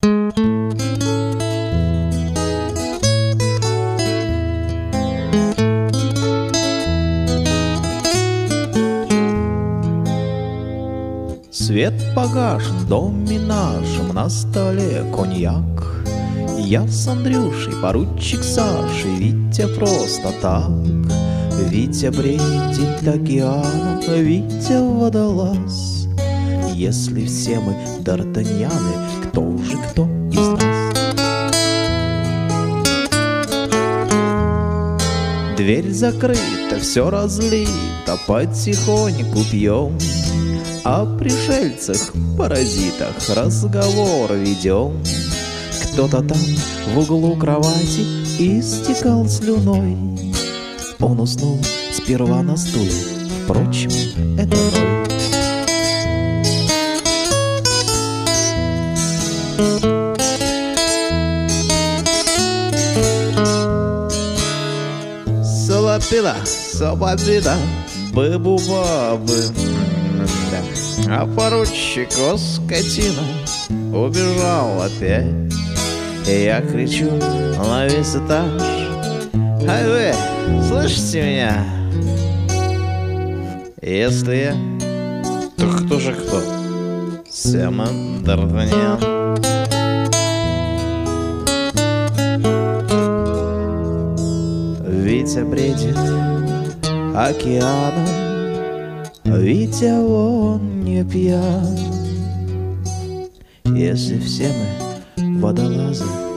Свет погаш, в доме нашем на столе коньяк. Я с Андрюшей, поручик Сашей, Витя просто так. Витя бредит океаном, Витя водолаз. Если все мы д'Артаньяны, кто же кто из нас? Дверь закрыта, все разлито, потихоньку пьем. О пришельцах, паразитах разговор ведем. Кто-то там в углу кровати истекал слюной. Он уснул сперва на стуле, впрочем, это ноль. Салапида, сабадида, быбу-бабы. А поручик, о скотина, убежал опять. И я кричу на весь этаж: ай вы, слышите меня? Если я, то кто же кто? Сема Д'Артаньян. Витя бредит океаном, Витя он не пьян. Если все мы водолазы,